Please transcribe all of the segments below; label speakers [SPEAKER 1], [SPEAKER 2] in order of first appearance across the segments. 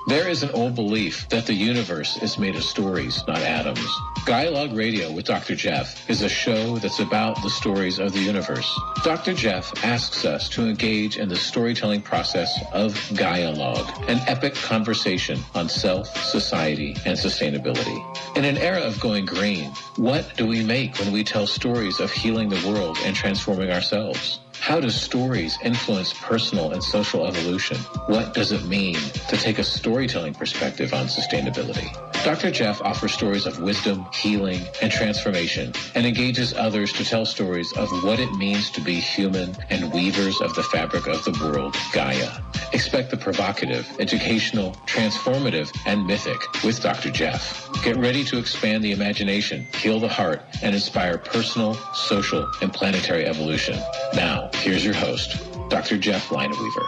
[SPEAKER 1] There is an old belief that the universe is made of stories, not atoms. Dialogue Radio with Dr. Jeff is a show that's about the stories of the universe. Dr. Jeff asks us to engage in the storytelling process of Dialogue, an epic conversation on self, society, and sustainability. In an era of going green, what do we make when we tell stories of healing the world and transforming ourselves? How do stories influence personal and social evolution? What does it mean to take a storytelling perspective on sustainability? Dr. Jeff offers stories of wisdom, healing, and transformation, and engages others to tell stories of what it means to be human and weavers of the fabric of the world, Gaia. Expect the provocative, educational, transformative, and mythic with Dr. Jeff. Get ready to expand the imagination, heal the heart, and inspire personal, social, and planetary evolution. Now, here's your host, Dr. Jeff Lineweaver.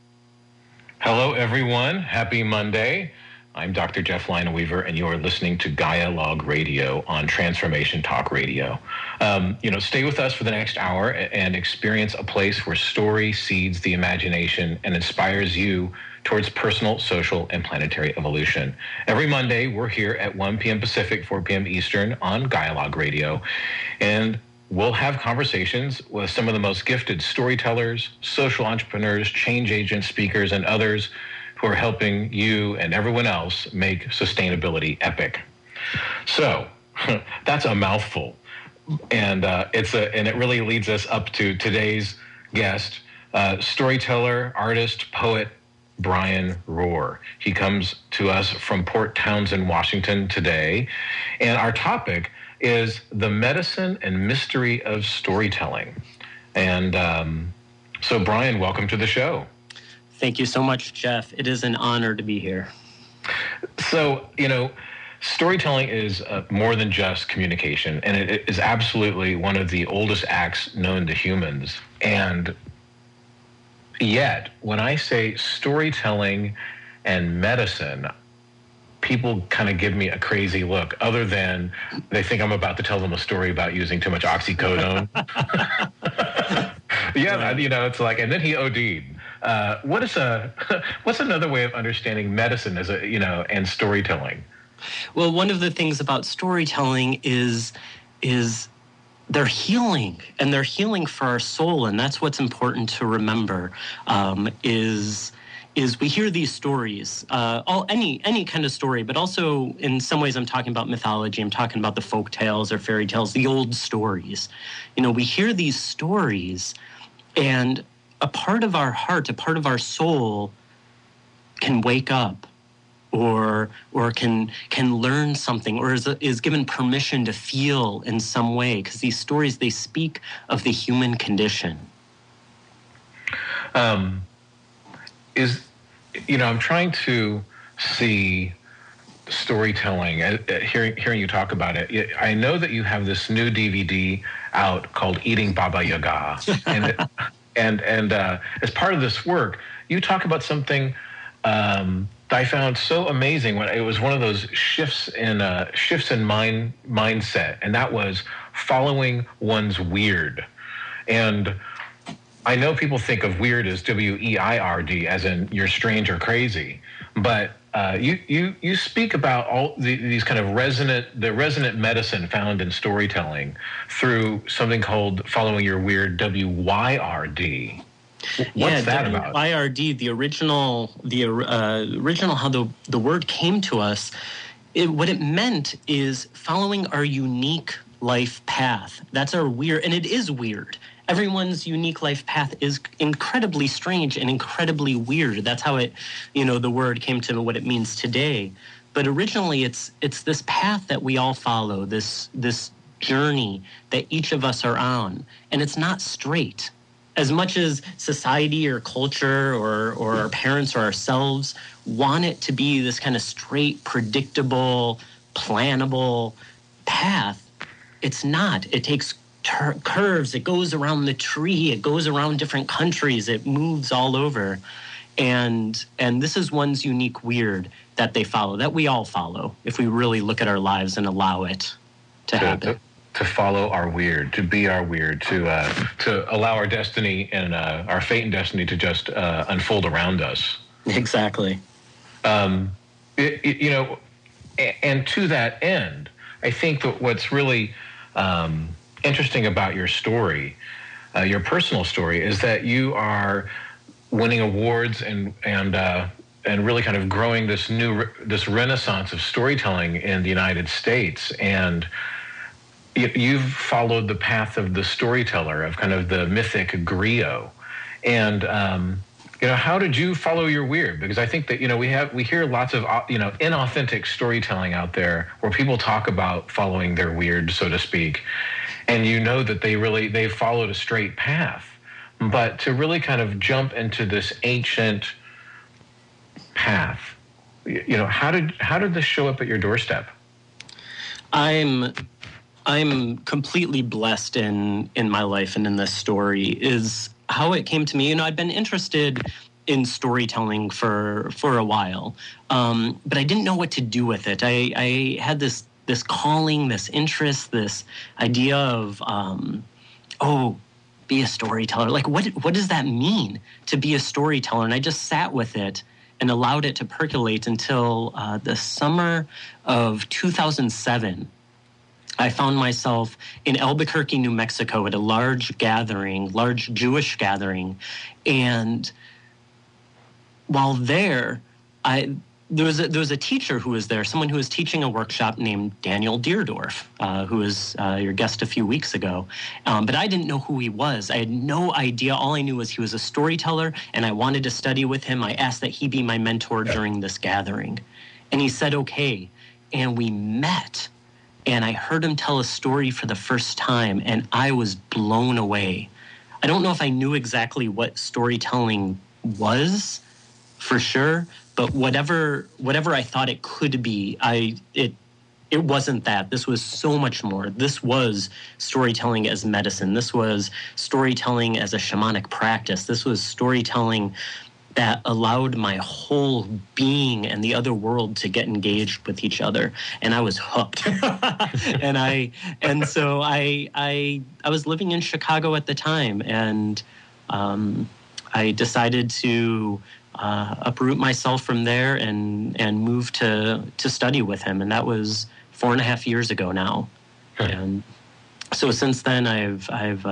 [SPEAKER 2] Hello, everyone. Happy Monday. I'm Dr. Jeff Lineweaver, and you are listening to Dialogue Radio on Transformation Talk Radio. Stay with us for the next hour and experience a place where story seeds the imagination and inspires you towards personal, social, and planetary evolution. Every Monday, we're here at 1 p.m. Pacific, 4 p.m. Eastern on Dialogue Radio, and we'll have conversations with some of the most gifted storytellers, social entrepreneurs, change agents, speakers, and others who are helping you and everyone else make sustainability epic. So that's a mouthful, and it really leads us up to today's guest, storyteller, artist, poet Brian Rohr. He comes to us from Port Townsend, Washington today, and our topic is the medicine and mystery of storytelling. And so, Brian, welcome to the show.
[SPEAKER 3] Thank you so much, Jeff. It is an honor to be here.
[SPEAKER 2] So, storytelling is more than just communication, and it is absolutely one of the oldest acts known to humans. And yet, when I say storytelling and medicine, people kind of give me a crazy look, other than they think I'm about to tell them a story about using too much oxycodone. It's like, and then he OD'd. What's another way of understanding medicine as and storytelling?
[SPEAKER 3] Well, one of the things about storytelling is they're healing, and they're healing for our soul, and that's what's important to remember. Is we hear these stories, any kind of story, but also in some ways I'm talking about mythology, I'm talking about the folk tales or fairy tales, the old stories. We hear these stories, and a part of our heart, a part of our soul can wake up or can learn something, or is given permission to feel in some way, because these stories, they speak of the human condition.
[SPEAKER 2] I'm trying to see storytelling, hearing you talk about it. I know that you have this new DVD out called Eating Baba Yaga, and as part of this work, you talk about something that I found so amazing. When it was one of those shifts in mindset, and that was following one's weird. And I know people think of weird as W-E-I-R-D, as in you're strange or crazy, but you speak about all these kind of resonant medicine found in storytelling through something called following your weird, W-Y-R-D. What's that about?
[SPEAKER 3] W-Y-R-D, the original how the word came to us, what it meant is following our unique life path. That's our weird, and it is weird. Everyone's unique life path is incredibly strange and incredibly weird. That's how the word came to what it means today. But originally, it's this path that we all follow, this journey that each of us are on, and it's not straight. As much as society or culture or our parents or ourselves want it to be this kind of straight, predictable, plannable path, it's not. It takes curves, it goes around the tree, it goes around different countries, it moves all over. And this is one's unique weird that they follow, that we all follow, if we really look at our lives and allow it to happen.
[SPEAKER 2] To follow our weird, to be our weird, to allow our destiny and our fate and destiny to just unfold around us.
[SPEAKER 3] Exactly.
[SPEAKER 2] You know, and to that end, I think that what's really interesting about your story, your personal story, is that you are winning awards and really kind of growing this renaissance of storytelling in the United States. And you've followed the path of the storyteller, of kind of the mythic griot. And you know, how did you follow your weird? Because I think that, you know, we hear lots of, you know, inauthentic storytelling out there where people talk about following their weird, so to speak, and you know that they followed a straight path. But to really kind of jump into this ancient path, you know, how did this show up at your doorstep?
[SPEAKER 3] I'm completely blessed in my life and in this story is how it came to me. You know, I'd been interested in storytelling for a while, but I didn't know what to do with it. I had this calling, this interest, this idea of, be a storyteller. Like, what does that mean to be a storyteller? And I just sat with it and allowed it to percolate until the summer of 2007. I found myself in Albuquerque, New Mexico at a large Jewish gathering. And while there, there was a teacher who was there, someone who was teaching a workshop named Daniel Deerdorf, who was your guest a few weeks ago. But I didn't know who he was. I had no idea. All I knew was he was a storyteller, and I wanted to study with him. I asked that he be my mentor during this gathering. And he said, okay. And we met. And I heard him tell a story for the first time, and I was blown away. I don't know if I knew exactly what storytelling was, for sure, but whatever I thought it could be, it wasn't that. This was so much more. This was storytelling as medicine. This was storytelling as a shamanic practice. This was storytelling that allowed my whole being and the other world to get engaged with each other, and I was hooked. and so I was living in Chicago at the time, and I decided to uproot myself from there and move to study with him, and that was 4.5 years ago now. And so since then, I've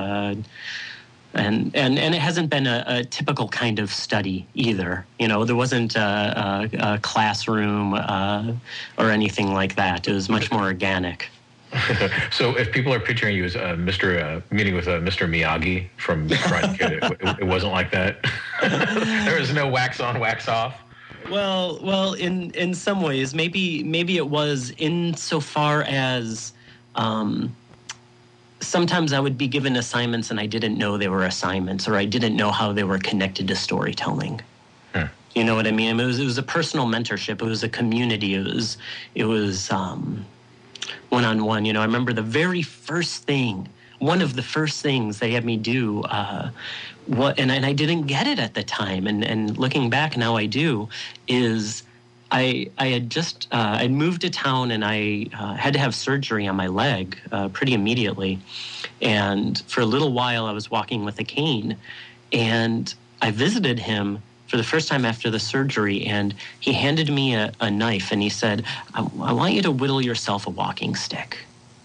[SPEAKER 3] And it hasn't been a typical kind of study either. You know, there wasn't a classroom or anything like that. It was much more organic.
[SPEAKER 2] So if people are picturing you as meeting with Mr. Miyagi from Karate Kid, it wasn't like that? There was no wax on, wax off?
[SPEAKER 3] Well, in some ways, maybe it was insofar as... sometimes I would be given assignments and I didn't know they were assignments, or I didn't know how they were connected to storytelling. You know what I mean? It was a personal mentorship. It was a community. It was one-on-one. You know, I remember the very first thing, one of the first things they had me do, and I didn't get it at the time. And looking back now, I do, is I had just I'd moved to town, and I had to have surgery on my leg pretty immediately. And for a little while, I was walking with a cane, and I visited him for the first time after the surgery, and he handed me a knife, and he said, I want you to whittle yourself a walking stick.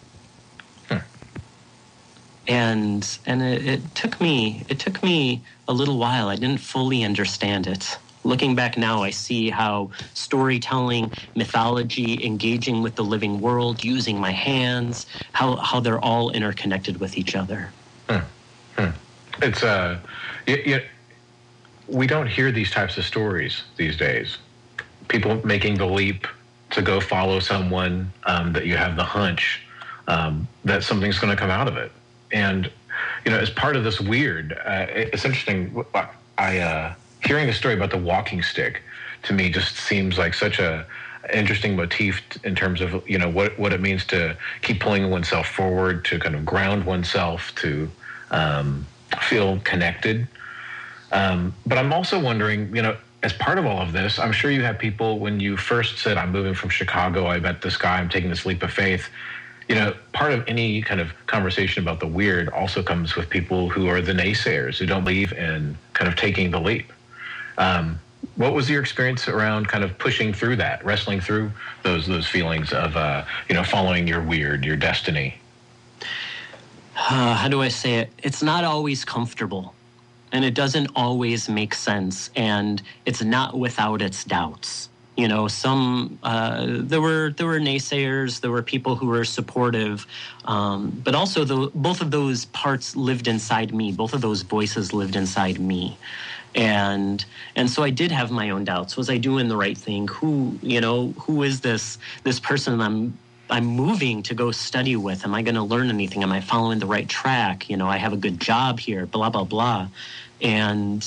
[SPEAKER 3] And it took me a little while. I didn't fully understand it. Looking back now, I see how storytelling, mythology, engaging with the living world, using my hands, how they're all interconnected with each other.
[SPEAKER 2] It's we don't hear these types of stories these days. People making the leap to go follow someone that you have the hunch that something's going to come out of it. And, you know, as part of this weird, it's interesting. Hearing the story about the walking stick, to me, just seems like such a interesting motif in terms of, you know, what it means to keep pulling oneself forward, to kind of ground oneself, to feel connected. But I'm also wondering, you know, as part of all of this, I'm sure you have people, when you first said, I'm moving from Chicago, I met this guy, I'm taking this leap of faith. You know, part of any kind of conversation about the weird also comes with people who are the naysayers, who don't believe in kind of taking the leap. What was your experience around kind of pushing through that, wrestling through those feelings of, following your destiny?
[SPEAKER 3] How do I say it? It's not always comfortable, and it doesn't always make sense, and it's not without its doubts. There were naysayers, there were people who were supportive, but also both of those parts lived inside me. Both of those voices lived inside me. And so I did have my own doubts. Was I doing the right thing? Who is this person I'm moving to go study with? Am I going to learn anything? Am I following the right track? I have a good job here, blah, blah, blah. And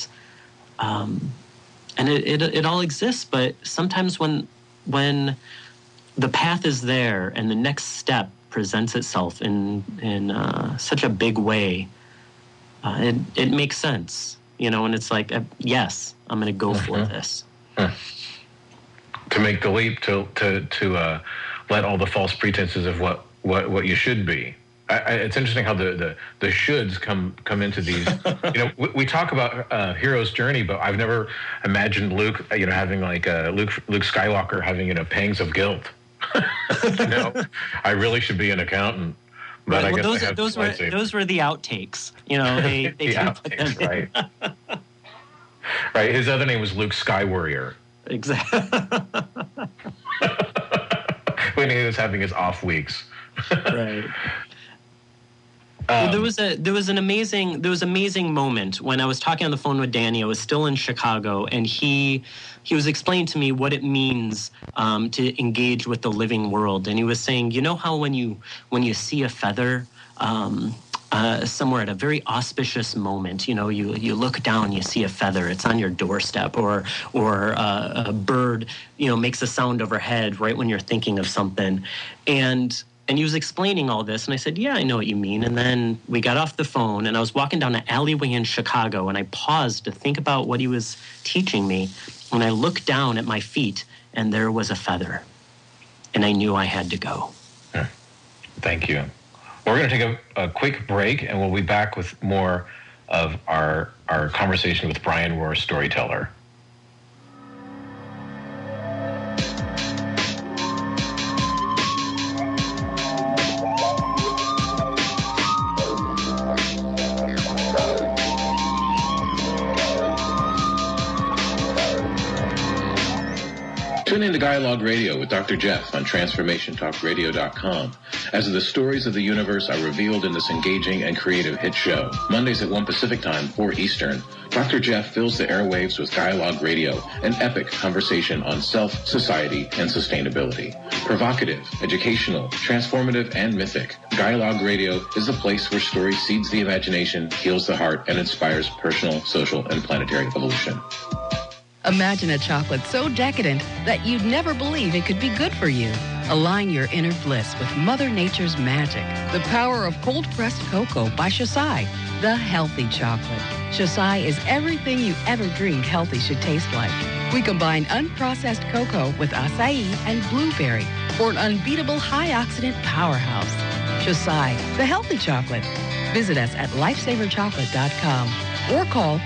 [SPEAKER 3] it all exists, but sometimes when the path is there and the next step presents itself in such a big way, it makes sense. And it's like, yes, I'm going to go for this.
[SPEAKER 2] To make the leap, to let all the false pretenses of what you should be. It's interesting how the shoulds come into these. We talk about hero's journey, but I've never imagined Luke, having like Luke Skywalker having pangs of guilt. I really should be an accountant. But
[SPEAKER 3] right,
[SPEAKER 2] I guess
[SPEAKER 3] those were the outtakes. They
[SPEAKER 2] the outtakes, right? Right. His other name was Luke Skywarrior.
[SPEAKER 3] Exactly.
[SPEAKER 2] When he was having his off weeks.
[SPEAKER 3] Right. Well, there was an amazing moment when I was talking on the phone with Danny. I was still in Chicago, and he was explaining to me what it means to engage with the living world. And he was saying, how when you see a feather somewhere at a very auspicious moment, you look down, you see a feather, it's on your doorstep, or a bird, makes a sound overhead right when you're thinking of something, and he was explaining all this, and I said, yeah, I know what you mean. And then we got off the phone, and I was walking down an alleyway in Chicago, and I paused to think about what he was teaching me. And I looked down at my feet, and there was a feather. And I knew I had to go.
[SPEAKER 2] Thank you. We're going to take a quick break, and we'll be back with more of our conversation with Brian Rohr, storyteller.
[SPEAKER 1] Tune in to Dialogue Radio with Dr. Jeff on TransformationTalkRadio.com as the stories of the universe are revealed in this engaging and creative hit show. Mondays at 1 Pacific Time, 4 Eastern, Dr. Jeff fills the airwaves with Dialogue Radio, an epic conversation on self, society, and sustainability. Provocative, educational, transformative, and mythic, Dialogue Radio is the place where story seeds the imagination, heals the heart, and inspires personal, social, and planetary evolution.
[SPEAKER 4] Imagine a chocolate so decadent that you'd never believe it could be good for you. Align your inner bliss with Mother Nature's magic. The power of cold-pressed cocoa by Shasai, the healthy chocolate. Shasai is everything you ever dreamed healthy should taste like. We combine unprocessed cocoa with acai and blueberry for an unbeatable high-oxidant powerhouse. Shasai, the healthy chocolate. Visit us at lifesaverchocolate.com or call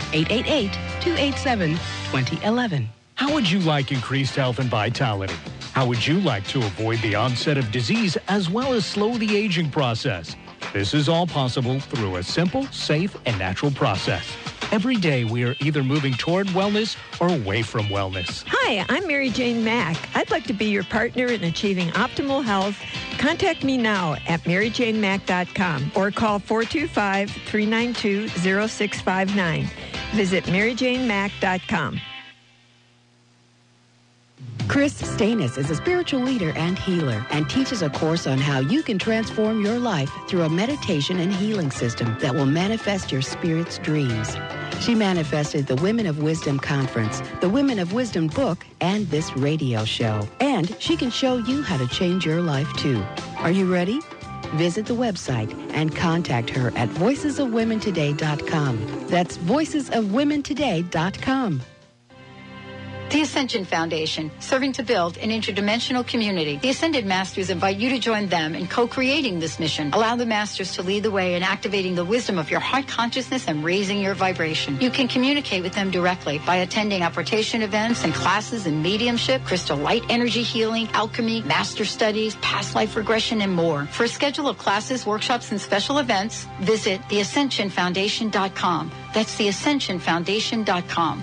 [SPEAKER 4] 888-287-2011.
[SPEAKER 5] How would you like increased health and vitality? How would you like to avoid the onset of disease as well as slow the aging process? This is all possible through a simple, safe, and natural process. Every day, we are either moving toward wellness or away from wellness.
[SPEAKER 6] Hi, I'm Mary Jane Mack. I'd like to be your partner in achieving optimal health. Contact me now at maryjanemack.com or call 425-392-0659. Visit maryjanemack.com.
[SPEAKER 4] Chris Stanis is a spiritual leader and healer and teaches a course on how you can transform your life through a meditation and healing system that will manifest your spirit's dreams. She manifested the Women of Wisdom Conference, the Women of Wisdom book, and this radio show. And she can show you how to change your life, too. Are you ready? Visit the website and contact her at voicesofwomentoday.com. That's voicesofwomentoday.com.
[SPEAKER 7] The Ascension Foundation, serving to build an interdimensional community. The Ascended Masters invite you to join them in co-creating this mission. Allow the Masters to lead the way in activating the wisdom of your heart consciousness and raising your vibration. You can communicate with them directly by attending apportation events and classes in mediumship, crystal light energy healing, alchemy, master studies, past life regression, and more. For a schedule of classes, workshops, and special events, visit theascensionfoundation.com. That's theascensionfoundation.com.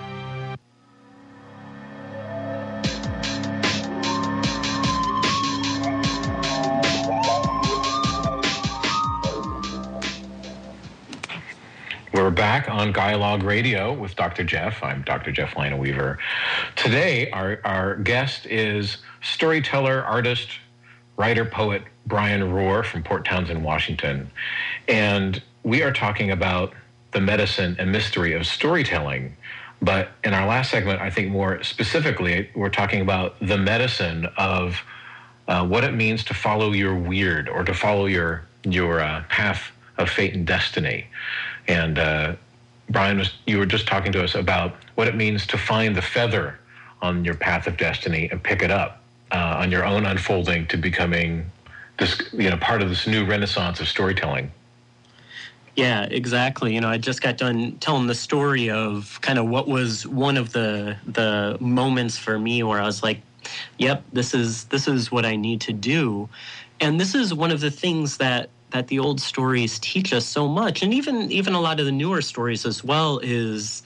[SPEAKER 2] We're back on Dialogue Radio with Dr. Jeff. I'm Dr. Jeff Lina Weaver. Today, our guest is storyteller, artist, writer, poet Brian Rohr from Port Townsend, Washington. And we are talking about the medicine and mystery of storytelling. But in our last segment, I think more specifically, we're talking about the medicine of what it means to follow your weird or to follow your path of fate and destiny. And Brian, you were just talking to us about what it means to find the feather on your path of destiny and pick it up on your own unfolding to becoming this, part of this new renaissance of storytelling.
[SPEAKER 3] Yeah, exactly. I just got done telling the story of kind of what was one of the moments for me where I was like, yep, this is what I need to do. And this is one of the things that the old stories teach us so much, and even a lot of the newer stories as well, is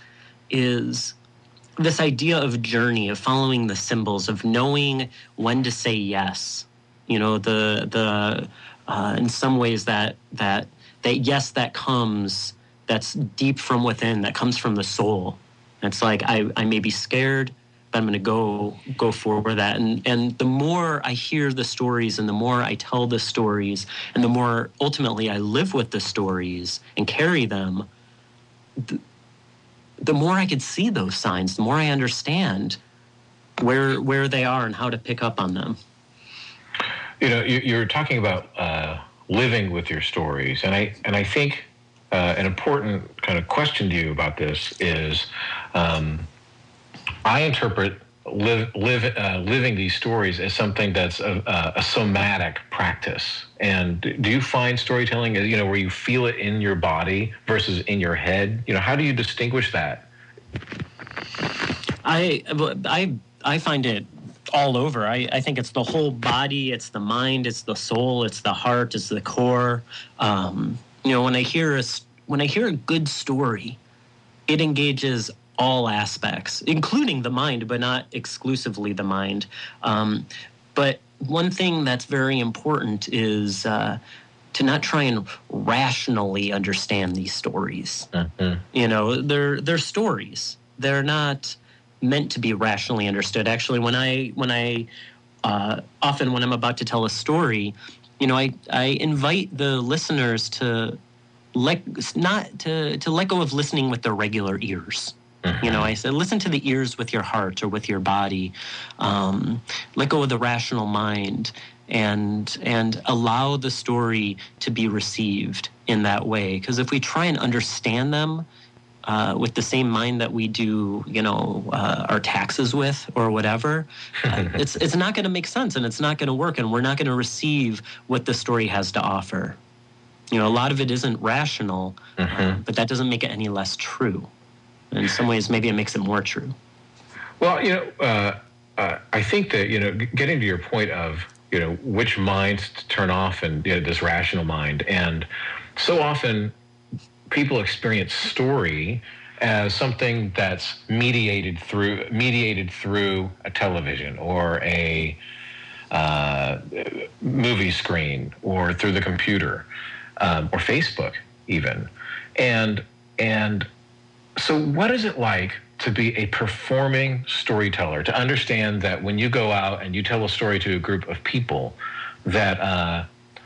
[SPEAKER 3] this idea of journey, of following the symbols, of knowing when to say yes. The in some ways that yes that comes, that's deep from within, that comes from the soul. It's like I may be scared, but I'm going to go for that. And the more I hear the stories and the more I tell the stories and the more ultimately I live with the stories and carry them, the more I could see those signs, the more I understand where they are and how to pick up on them.
[SPEAKER 2] You're talking about living with your stories. And I think an important kind of question to you about this is, I interpret living these stories as something that's a somatic practice. And do you find storytelling, where you feel it in your body versus in your head? How do you distinguish that?
[SPEAKER 3] I find it all over. I think it's the whole body, it's the mind, it's the soul, it's the heart, it's the core. When I hear a good story, it engages all aspects, including the mind, but not exclusively the mind. But one thing that's very important is to not try and rationally understand these stories. Mm-hmm. They're stories. They're not meant to be rationally understood. Actually, when I often when I'm about to tell a story, I invite the listeners to let go of listening with their regular ears. Mm-hmm. I said, listen to the ears with your heart or with your body. Let go of the rational mind and allow the story to be received in that way. Because if we try and understand them with the same mind that we do, our taxes with or whatever, it's not going to make sense and it's not going to work, and we're not going to receive what the story has to offer. A lot of it isn't rational, mm-hmm. But that doesn't make it any less true. In some ways, maybe it makes it more true.
[SPEAKER 2] Well, I think that, getting to your point of, which minds to turn off and this rational mind. And so often people experience story as something that's mediated through a television or a movie screen or through the computer or Facebook even. And so what is it like to be a performing storyteller, to understand that when you go out and you tell a story to a group of people, that,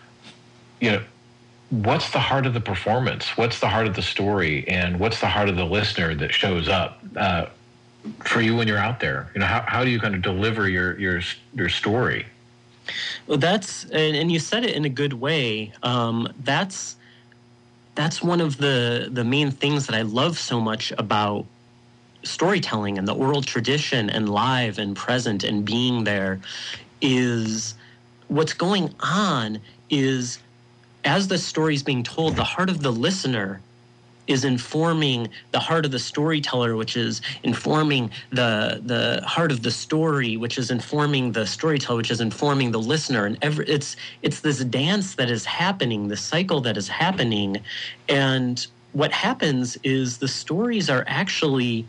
[SPEAKER 2] what's the heart of the performance? What's the heart of the story? And what's the heart of the listener that shows up for you when you're out there? How do you kind of deliver your story?
[SPEAKER 3] Well, and you said it in a good way. That's one of the main things that I love so much about storytelling and the oral tradition and live and present and being there is what's going on is as the story is being told, the heart of the listener is informing the heart of the storyteller, which is informing the heart of the story, which is informing the storyteller, which is informing the listener. And it's this dance that is happening, the cycle that is happening. And what happens is the stories are actually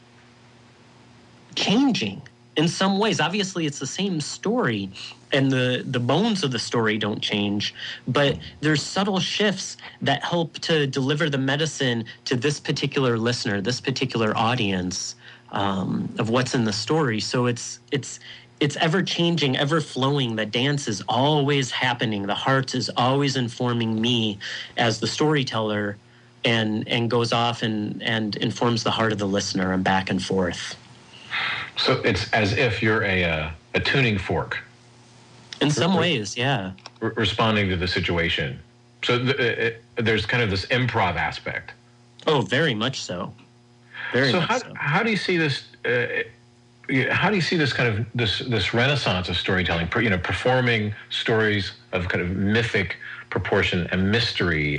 [SPEAKER 3] changing in some ways. Obviously, it's the same story, and the bones of the story don't change, but there's subtle shifts that help to deliver the medicine to this particular listener, this particular audience of what's in the story. So it's ever changing, ever flowing. The dance is always happening. The heart is always informing me as the storyteller, and goes off and informs the heart of the listener, and back and forth.
[SPEAKER 2] So it's as if you're a tuning fork.
[SPEAKER 3] In some ways, yeah.
[SPEAKER 2] Responding to the situation. So there's kind of this improv aspect.
[SPEAKER 3] Oh, very much so. Very much so.
[SPEAKER 2] How do you see this? How do you see this kind of this renaissance of storytelling? Performing stories of kind of mythic proportion and mystery.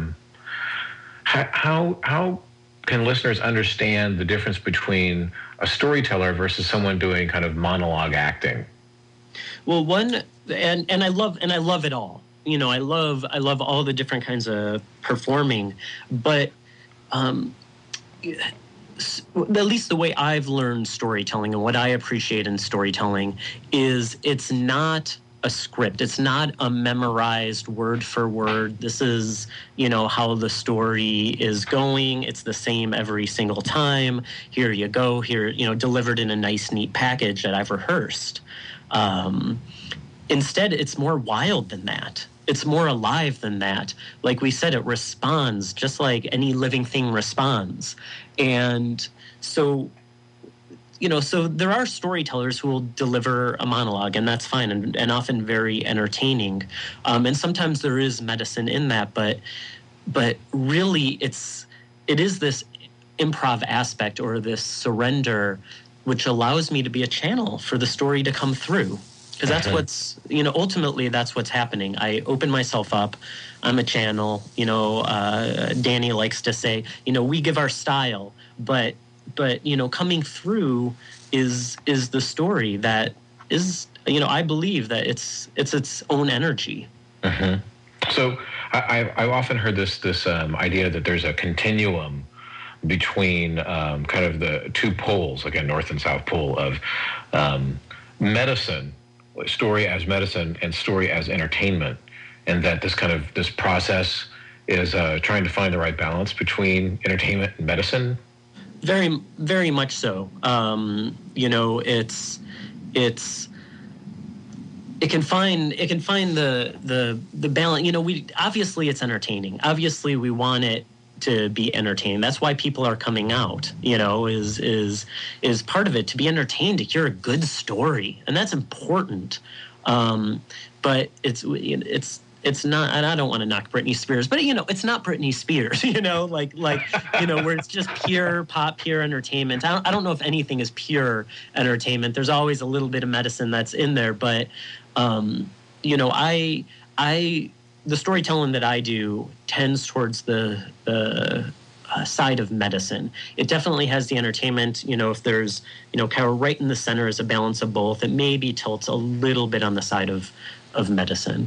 [SPEAKER 2] How can listeners understand the difference between a storyteller versus someone doing kind of monologue acting?
[SPEAKER 3] Well, and I love it all. I love all the different kinds of performing, but at least the way I've learned storytelling and what I appreciate in storytelling is it's not a script. It's not a memorized word for word. This is, how the story is going. It's the same every single time. Here you go. Here, delivered in a nice, neat package that I've rehearsed. Instead, it's more wild than that. It's more alive than that. Like we said, it responds just like any living thing responds. And so there are storytellers who will deliver a monologue, and that's fine, and often very entertaining. And sometimes there is medicine in that, but really it is this improv aspect, or this surrender, which allows me to be a channel for the story to come through. Because that's what's, ultimately that's what's happening. I open myself up. I'm a channel. Danny likes to say, we give our style, but coming through is the story that is, I believe that it's its own energy.
[SPEAKER 2] Mm-hmm. So I've often heard this idea that there's a continuum between kind of the two poles, like a north and south pole of medicine, story as medicine, and story as entertainment, and that this process is trying to find the right balance between entertainment and medicine.
[SPEAKER 3] Very, very much so. It can find the balance. Obviously it's entertaining. Obviously we want it to be entertaining. That's why people are coming out. Is part of it, to be entertained, to hear a good story, and that's important. But it's not, and I don't want to knock Britney Spears, but it's not Britney Spears, where it's just pure pop, pure entertainment. I don't know if anything is pure entertainment. There's always a little bit of medicine that's in there, but the storytelling that I do tends towards the side of medicine. It definitely has the entertainment. If there's kind of right in the center is a balance of both. It maybe tilts a little bit on the side of medicine.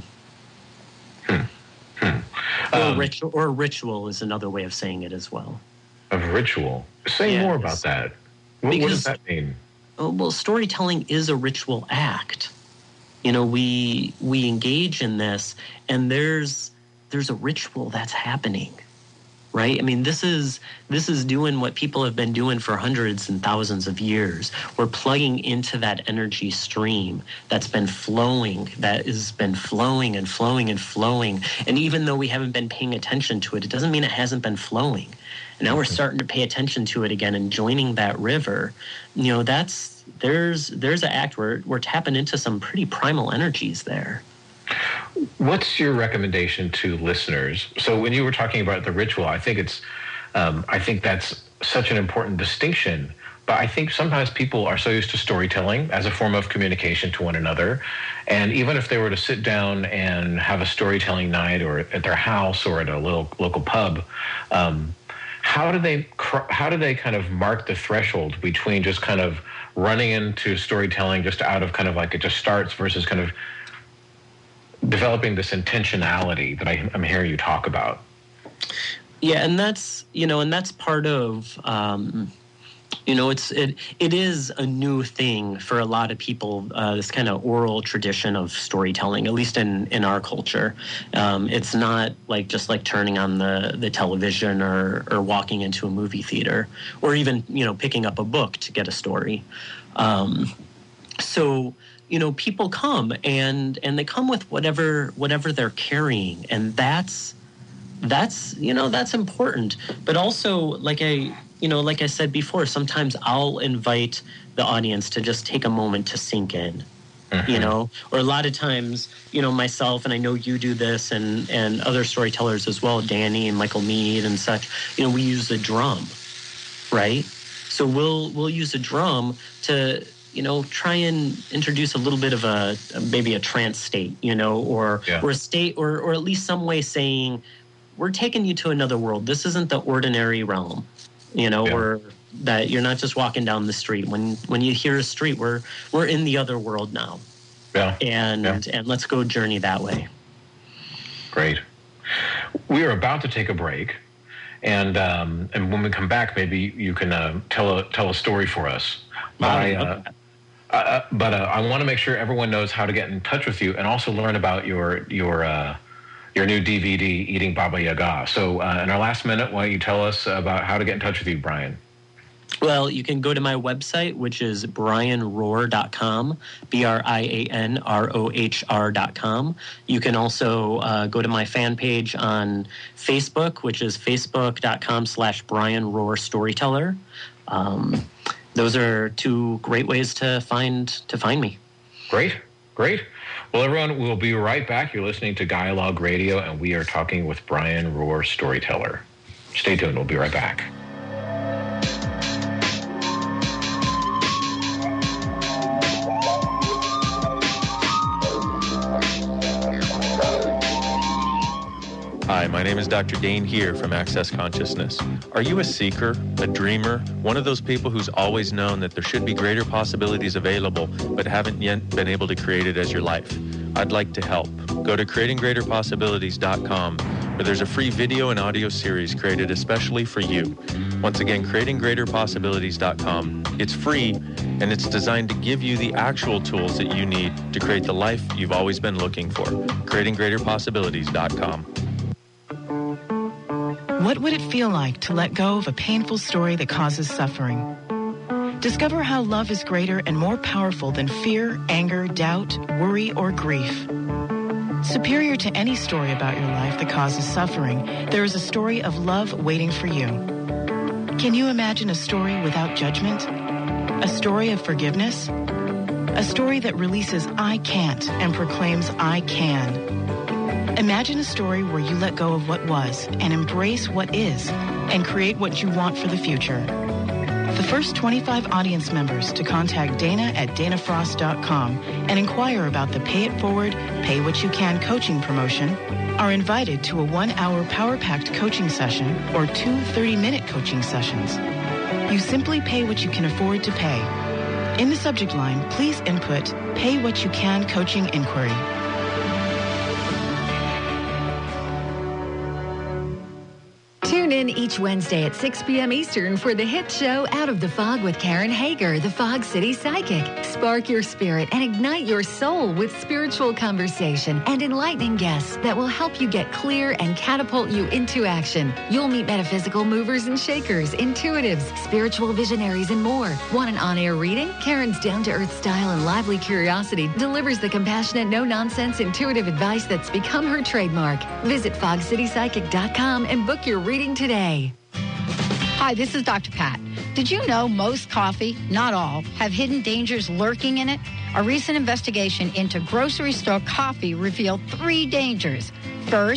[SPEAKER 3] Or ritual is another way of saying it as well.
[SPEAKER 2] Of ritual? Say more about that. What does that mean?
[SPEAKER 3] Well, storytelling is a ritual act. We engage in this, and there's a ritual that's happening, right? I mean, this is doing what people have been doing for hundreds and thousands of years. We're plugging into that energy stream that's been flowing, that has been flowing and flowing and flowing. And even though we haven't been paying attention to it, it doesn't mean it hasn't been flowing. And now we're starting to pay attention to it again and joining that river. There's an act where we're tapping into some pretty primal energies there.
[SPEAKER 2] What's your recommendation to listeners? So when you were talking about the ritual, I think that's such an important distinction. But I think sometimes people are so used to storytelling as a form of communication to one another. And even if they were to sit down and have a storytelling night or at their house or at a local pub, how do they kind of mark the threshold between just kind of running into storytelling just out of kind of like it just starts versus kind of developing this intentionality that I'm hearing you talk about?
[SPEAKER 3] Yeah, and that's part of it is a new thing for a lot of people, this kind of oral tradition of storytelling, at least in our culture. It's not like just like turning on the television or walking into a movie theater or even, picking up a book to get a story. So people come and they come with whatever they're carrying, and that's important. But also, like I said before, sometimes I'll invite the audience to just take a moment to sink in, or a lot of times, myself, and I know you do this and other storytellers as well, Danny and Michael Mead and such, we use the drum, right? So we'll use a drum to, try and introduce a little bit of maybe a trance state, or a state, or at least some way saying, we're taking you to another world. This isn't the ordinary realm, or that you're not just walking down the street. When you hear a street, we're in the other world now. Yeah. And let's go journey that way.
[SPEAKER 2] Great. We are about to take a break, and when we come back, maybe you can tell a story for us. But I want to make sure everyone knows how to get in touch with you and also learn about your new DVD, Eating Baba Yaga. So in our last minute, why don't you tell us about how to get in touch with you, Brian?
[SPEAKER 3] Well, you can go to my website, which is brianrohr.com, BrianRohr.com. You can also go to my fan page on Facebook, which is facebook.com/Brian Rohr Storyteller. Those are two great ways to find me. Great.
[SPEAKER 2] Well, everyone, we'll be right back. You're listening to Dialogue Radio, and we are talking with Brian Rohr, Storyteller. Stay tuned. We'll be right back.
[SPEAKER 8] Hi, my name is Dr. Dane here from Access Consciousness. Are you a seeker, a dreamer, one of those people who's always known that there should be greater possibilities available but haven't yet been able to create it as your life? I'd like to help. Go to creatinggreaterpossibilities.com, where there's a free video and audio series created especially for you. Once again, creatinggreaterpossibilities.com. It's free, and it's designed to give you the actual tools that you need to create the life you've always been looking for. creatinggreaterpossibilities.com.
[SPEAKER 9] What would it feel like to let go of a painful story that causes suffering? Discover how love is greater and more powerful than fear, anger, doubt, worry, or grief. Superior to any story about your life that causes suffering, there is a story of love waiting for you. Can you imagine a story without judgment? A story of forgiveness? A story that releases I can't and proclaims I can. Imagine a story where you let go of what was and embrace what is and create what you want for the future. The first 25 audience members to contact Dana at danafrost.com and inquire about the Pay It Forward, Pay What You Can coaching promotion are invited to a 1-hour power-packed coaching session or 2 30-minute coaching sessions. You simply pay what you can afford to pay. In the subject line, please input Pay What You Can coaching inquiry.
[SPEAKER 10] Tune in each Wednesday at 6 p.m. Eastern for the hit show Out of the Fog with Karen Hager, the Fog City Psychic. Spark your spirit and ignite your soul with spiritual conversation and enlightening guests that will help you get clear and catapult you into action. You'll meet metaphysical movers and shakers, intuitives, spiritual visionaries, and more. Want an on-air reading? Karen's down-to-earth style and lively curiosity delivers the compassionate, no-nonsense, intuitive advice that's become her trademark. Visit fogcitypsychic.com and book your reading today.
[SPEAKER 7] Hi, this is Dr. Pat. Did you know most coffee, not all, have hidden dangers lurking in it? A recent investigation into grocery store coffee revealed 3 dangers. First,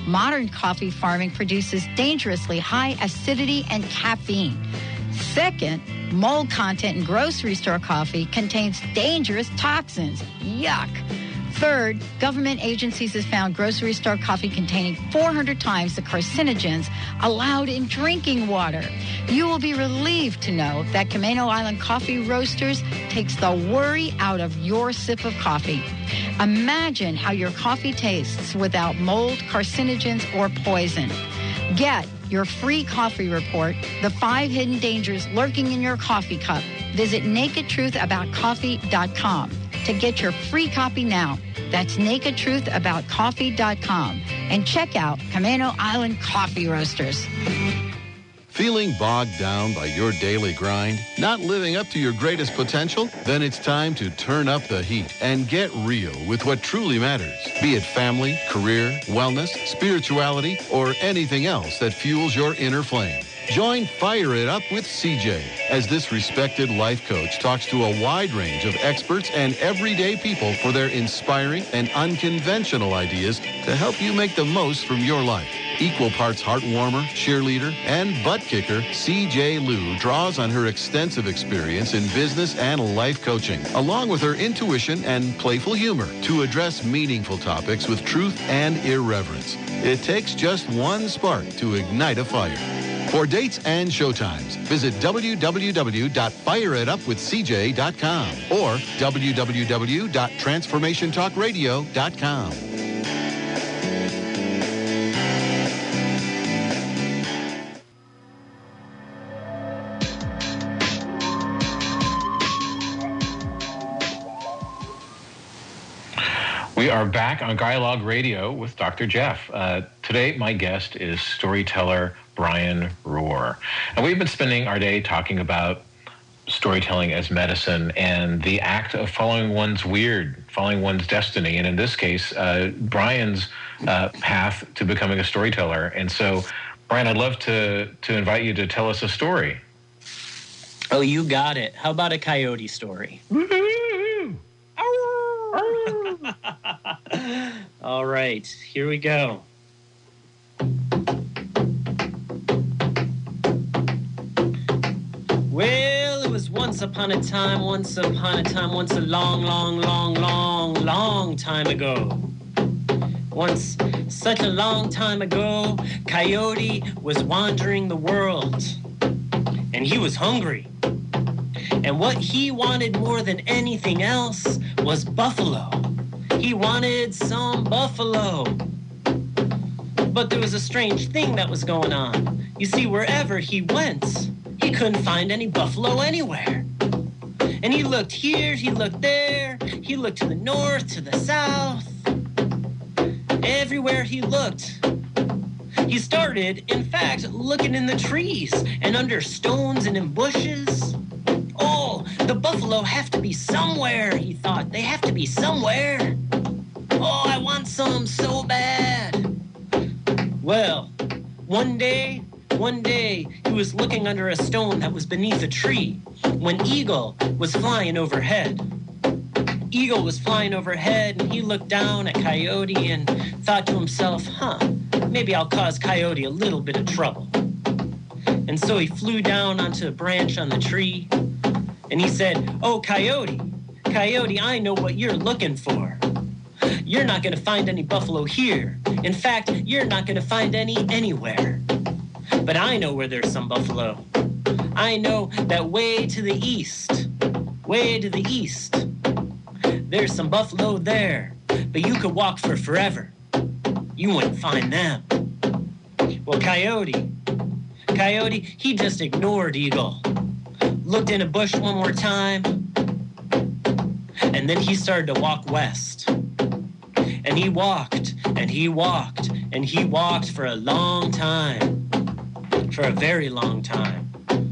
[SPEAKER 7] Modern coffee farming produces dangerously high acidity and caffeine. Second, mold content in grocery store coffee contains dangerous toxins. Yuck. Third, government agencies have found grocery store coffee containing 400 times the carcinogens allowed in drinking water. You will be relieved to know that Camano Island Coffee Roasters takes the worry out of your sip of coffee. Imagine how your coffee tastes without mold, carcinogens, or poison. Get your free coffee report, The 5 Hidden Dangers Lurking in Your Coffee Cup. Visit nakedtruthaboutcoffee.com to get your free copy now. That's nakedtruthaboutcoffee.com. And check out Camano Island Coffee Roasters.
[SPEAKER 11] Feeling bogged down by your daily grind? Not living up to your greatest potential? Then it's time to turn up the heat and get real with what truly matters. Be it family, career, wellness, spirituality, or anything else that fuels your inner flame. Join Fire It Up with CJ as this respected life coach talks to a wide range of experts and everyday people for their inspiring and unconventional ideas to help you make the most from your life. Equal parts heart warmer, cheerleader, and butt kicker, CJ Liu draws on her extensive experience in business and life coaching, along with her intuition and playful humor to address meaningful topics with truth and irreverence. It takes just one spark to ignite a fire. For dates and showtimes, visit www.fireitupwithcj.com or www.transformationtalkradio.com.
[SPEAKER 2] We are back on Dialogue Radio with Dr. Jeff. Today, my guest is storyteller Brian Rohr. And we've been spending our day talking about storytelling as medicine and the act of following one's destiny. And in this case, Brian's path to becoming a storyteller. And so, Brian, I'd love to invite you to tell us a story.
[SPEAKER 3] Oh, you got it. How about a coyote story? All right, here we go. Well, it was once a long time ago. Once, such a long time ago, Coyote was wandering the world, and he was hungry. And what he wanted more than anything else was buffalo. He wanted some buffalo. But there was a strange thing that was going on. You see, wherever he went, he couldn't find any buffalo anywhere. And he looked here, he looked there, he looked to the north, to the south. Everywhere he looked, he started, in fact, looking in the trees and under stones and in bushes. Oh, the buffalo have to be somewhere, he thought. They have to be somewhere. Oh, I want some so bad. Well, one day, he was looking under a stone that was beneath a tree when Eagle was flying overhead. Eagle was flying overhead, and he looked down at Coyote and thought to himself, maybe I'll cause Coyote a little bit of trouble. And so he flew down onto a branch on the tree, and he said, oh, Coyote, I know what you're looking for. You're not going to find any buffalo here. In fact, you're not going to find any anywhere. But I know where there's some buffalo. I know that way to the east, there's some buffalo there. But you could walk for forever. You wouldn't find them. Well, Coyote, he just ignored Eagle. Looked in a bush one more time. And then he started to walk west. And he walked, and he walked, and he walked for a long time. For a very long time.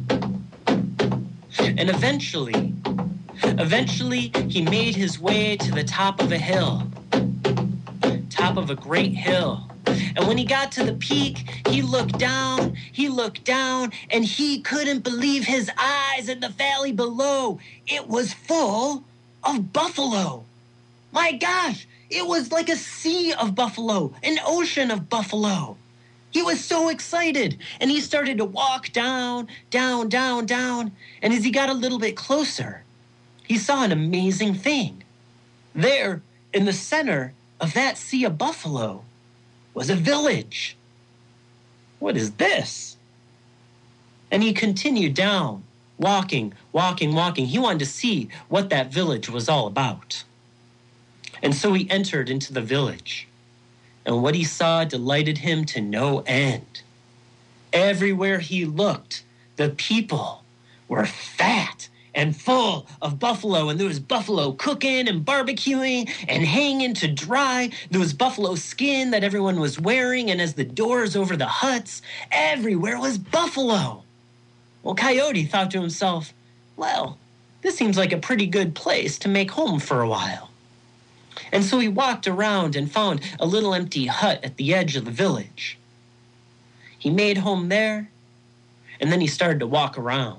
[SPEAKER 3] And eventually, he made his way to the top of a hill. Top of a great hill. And when he got to the peak, he looked down, and he couldn't believe his eyes in the valley below. It was full of buffalo. My gosh, it was like a sea of buffalo, an ocean of buffalo. He was so excited, and he started to walk down, down, down, down. And as he got a little bit closer, he saw an amazing thing. There, in the center of that sea of buffalo, was a village. What is this? And he continued down, walking, walking, walking. He wanted to see what that village was all about. And so he entered into the village. And what he saw delighted him to no end. Everywhere he looked, the people were fat and full of buffalo, and there was buffalo cooking and barbecuing and hanging to dry. There was buffalo skin that everyone was wearing, and as the doors over the huts, everywhere was buffalo. Well, Coyote thought to himself, well, this seems like a pretty good place to make home for a while. And so he walked around and found a little empty hut at the edge of the village. He made home there, and then he started to walk around.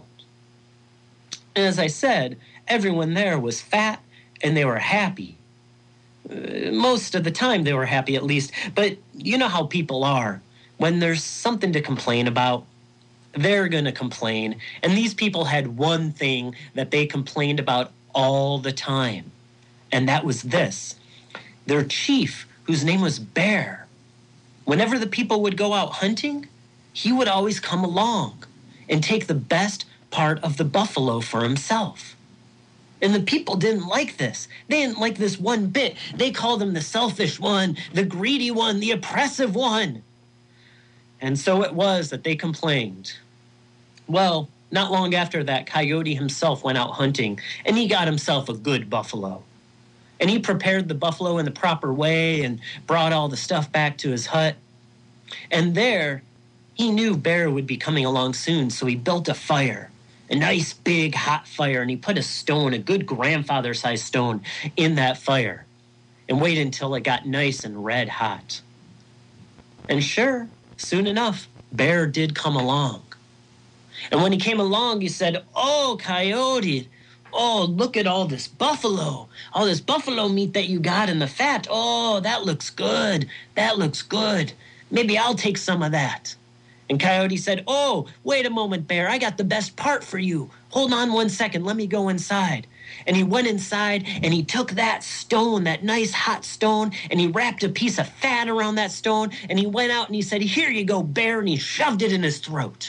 [SPEAKER 3] And as I said, everyone there was fat and they were happy. Most of the time they were happy, at least. But you know how people are. When there's something to complain about, they're going to complain. And these people had one thing that they complained about all the time. And that was this. Their chief, whose name was Bear, whenever the people would go out hunting, he would always come along and take the best part of the buffalo for himself. And the people didn't like this. They didn't like this one bit. They called him the selfish one, the greedy one, the oppressive one. And so it was that they complained. Well, not long after that, Coyote himself went out hunting, and he got himself a good buffalo. And he prepared the buffalo in the proper way and brought all the stuff back to his hut. And there, he knew Bear would be coming along soon, so he built a fire, a nice big hot fire, and he put a stone, a good grandfather-sized stone, in that fire and waited until it got nice and red hot. And sure, soon enough, Bear did come along. And when he came along, he said, "Oh, Coyote, oh, look at all this buffalo meat that you got in the fat. Oh, that looks good. That looks good. Maybe I'll take some of that." And Coyote said, "Oh, wait a moment, Bear. I got the best part for you. Hold on 1 second. Let me go inside." And he went inside and he took that stone, that nice hot stone, and he wrapped a piece of fat around that stone, and he went out and he said, "Here you go, Bear," and he shoved it in his throat.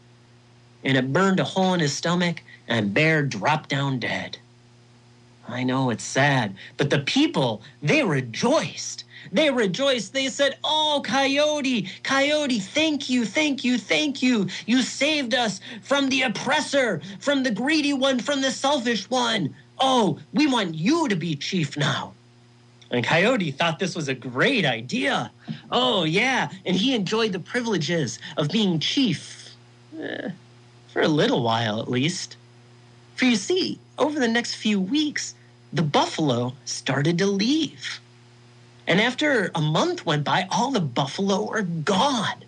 [SPEAKER 3] And it burned a hole in his stomach, and Bear dropped down dead. I know it's sad, but the people, they rejoiced. They rejoiced. They said, "Oh, Coyote, Coyote, thank you, thank you, thank you. You saved us from the oppressor, from the greedy one, from the selfish one. Oh, we want you to be chief now." And Coyote thought this was a great idea. Oh, yeah, and he enjoyed the privileges of being chief, for a little while at least. For you see, over the next few weeks, the buffalo started to leave. And after a month went by, all the buffalo were gone.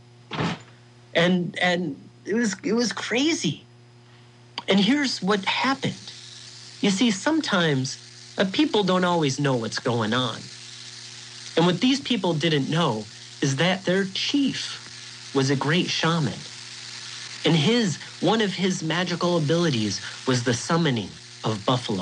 [SPEAKER 3] And it was crazy. And here's what happened. You see, sometimes people don't always know what's going on. And what these people didn't know is that their chief was a great shaman. And one of his magical abilities was the summoning of buffalo.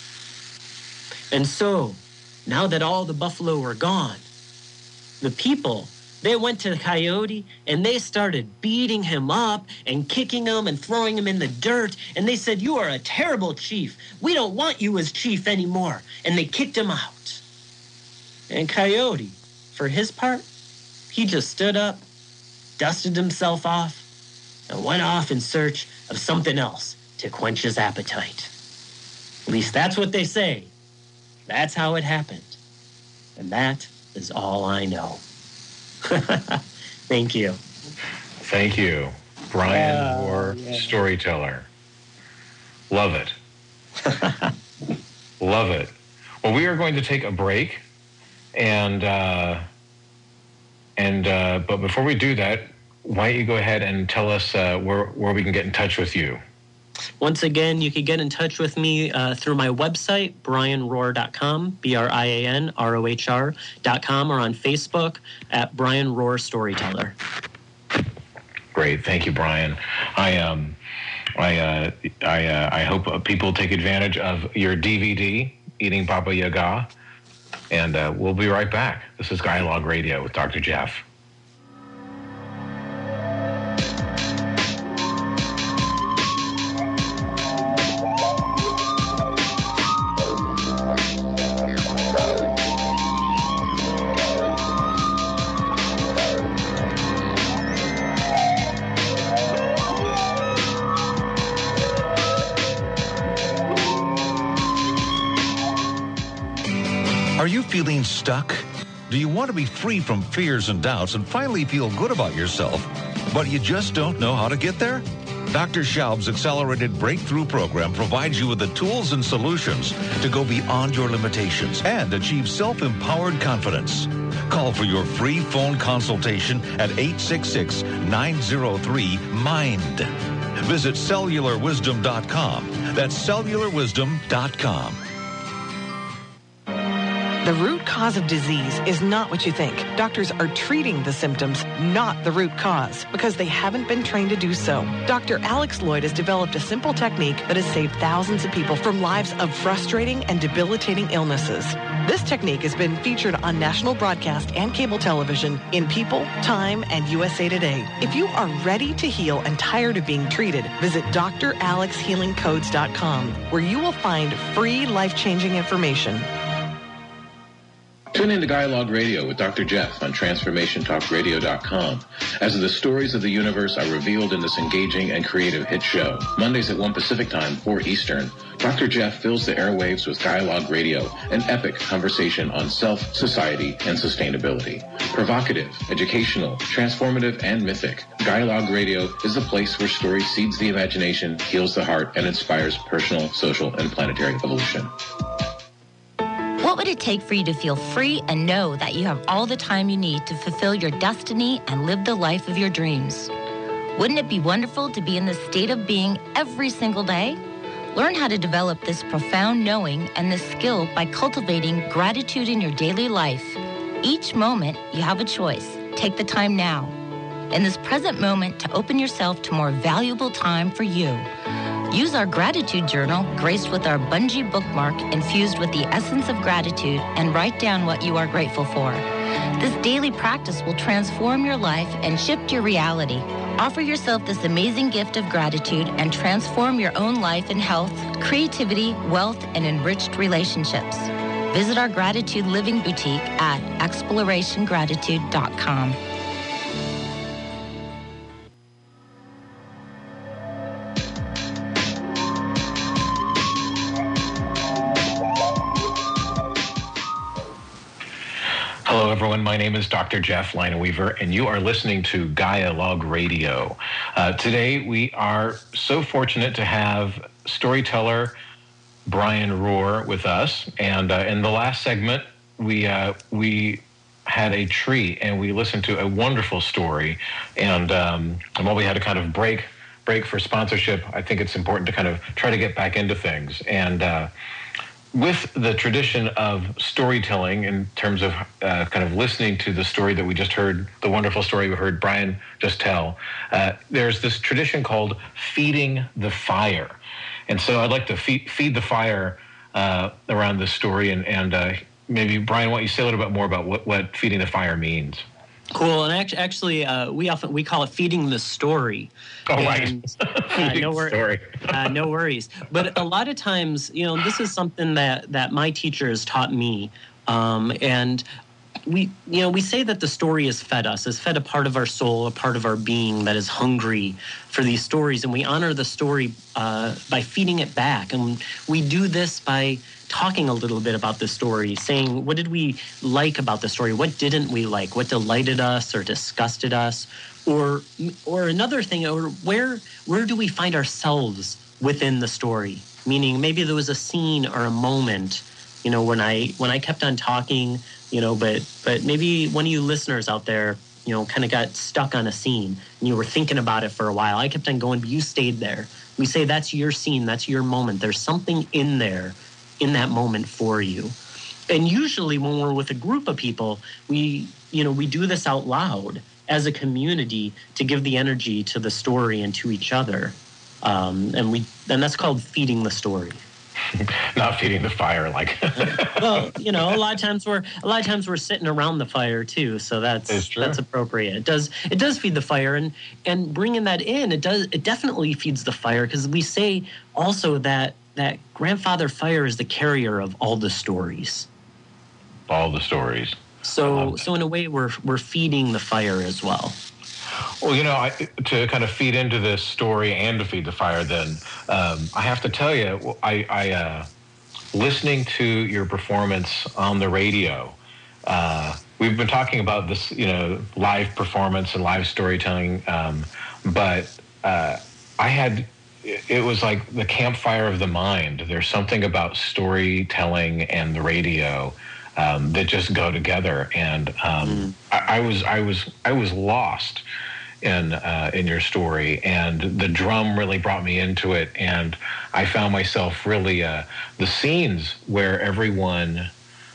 [SPEAKER 3] And so, now that all the buffalo were gone, the people, they went to the Coyote and they started beating him up and kicking him and throwing him in the dirt. And they said, "You are a terrible chief. We don't want you as chief anymore." And they kicked him out. And Coyote, for his part, he just stood up, dusted himself off, and went off in search of something else to quench his appetite. At least that's what they say. That's how it happened. And that is all I know. Thank you.
[SPEAKER 2] Thank you, Brian Moore, storyteller. Love it. Love it. Well, we are going to take a break, but before we do that, why don't you go ahead and tell us where we can get in touch with you?
[SPEAKER 3] Once again, you can get in touch with me through my website, brianrohr.com, BrianRohr.com, or on Facebook at Brian Rohr Storyteller.
[SPEAKER 2] Great. Thank you, Brian. I hope people take advantage of your DVD, Eating Baba Yaga, and we'll be right back. This is Dialogue Radio with Dr. Jeff.
[SPEAKER 12] Are you feeling stuck? Do you want to be free from fears and doubts and finally feel good about yourself, but you just don't know how to get there? Dr. Schaub's Accelerated Breakthrough Program provides you with the tools and solutions to go beyond your limitations and achieve self-empowered confidence. Call for your free phone consultation at 866-903-MIND. Visit cellularwisdom.com. That's cellularwisdom.com.
[SPEAKER 9] The root cause of disease is not what you think. Doctors are treating the symptoms, not the root cause, because they haven't been trained to do so. Dr. Alex Lloyd has developed a simple technique that has saved thousands of people from lives of frustrating and debilitating illnesses. This technique has been featured on national broadcast and cable television in People, Time, and USA Today. If you are ready to heal and tired of being treated, visit dralexhealingcodes.com, where you will find free life-changing information.
[SPEAKER 1] Tune in to Dialogue Radio with Dr. Jeff on TransformationTalkRadio.com as the stories of the universe are revealed in this engaging and creative hit show. Mondays at 1 Pacific Time, 4 Eastern, Dr. Jeff fills the airwaves with Dialogue Radio, an epic conversation on self, society, and sustainability. Provocative, educational, transformative, and mythic, Dialogue Radio is the place where story seeds the imagination, heals the heart, and inspires personal, social, and planetary evolution.
[SPEAKER 13] What would it take for you to feel free and know that you have all the time you need to fulfill your destiny and live the life of your dreams? Wouldn't it be wonderful to be in this state of being every single day? Learn how to develop this profound knowing and this skill by cultivating gratitude in your daily life. Each moment, you have a choice. Take the time now, in this present moment, to open yourself to more valuable time for you. Use our gratitude journal, graced with our bungee bookmark infused with the essence of gratitude, and write down what you are grateful for. This daily practice will transform your life and shift your reality. Offer yourself this amazing gift of gratitude and transform your own life in health, creativity, wealth, and enriched relationships. Visit our Gratitude Living Boutique at explorationgratitude.com.
[SPEAKER 2] Hello, everyone. My name is Dr. Jeff Lineweaver, and you are listening to Dialogue Radio. Today, we are so fortunate to have storyteller Brian Rohr with us. And in the last segment, we had a treat, and we listened to a wonderful story. And while we had to kind of break for sponsorship, I think it's important to kind of try to get back into things. And with the tradition of storytelling, in terms of kind of listening to the story that we just heard, the wonderful story we heard Brian just tell, there's this tradition called feeding the fire. And so I'd like to feed the fire around this story. And maybe, Brian, why don't you say a little bit more about what feeding the fire means?
[SPEAKER 3] Cool. And actually, we call it feeding the story.
[SPEAKER 2] Oh, right.
[SPEAKER 3] No worries. But a lot of times, this is something that my teachers taught me, and we say that the story has fed us, has fed a part of our soul, a part of our being that is hungry for these stories, and we honor the story by feeding it back, and we do this by talking a little bit about the story, saying, what did we like about the story? What didn't we like? What delighted us or disgusted us? Or another thing, or where do we find ourselves within the story? Meaning maybe there was a scene or a moment, when I kept on talking, but maybe one of you listeners out there, kind of got stuck on a scene and you were thinking about it for a while. I kept on going, but you stayed there. We say that's your scene, that's your moment. There's something in there in that moment for you. And usually when we're with a group of people, we do this out loud as a community to give the energy to the story and to each other. And that's called feeding the story.
[SPEAKER 2] Not feeding the fire, like.
[SPEAKER 3] Well, a lot of times we're sitting around the fire too, so that's appropriate. It does feed the fire, and bringing that in, it definitely feeds the fire, because we say also that grandfather fire is the carrier of all the stories.
[SPEAKER 2] All the stories.
[SPEAKER 3] So in a way, we're feeding the fire as well.
[SPEAKER 2] Well, to kind of feed into this story and to feed the fire, then I have to tell you, I listening to your performance on the radio, we've been talking about this, live performance and live storytelling, but it was like the campfire of the mind. There's something about storytelling and the radio that just go together, and I was lost in your story, and the drum really brought me into it, and I found myself really the scenes where everyone